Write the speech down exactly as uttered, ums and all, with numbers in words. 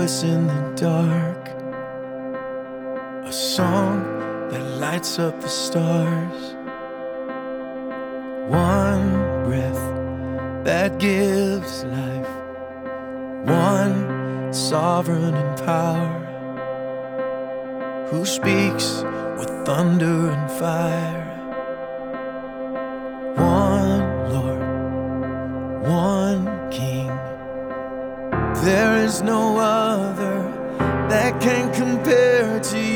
voice in the dark, a song that lights up the stars, one breath that gives life, one sovereign in power, who speaks with thunder and fire. One Lord, one King, there is no other that can compare to you.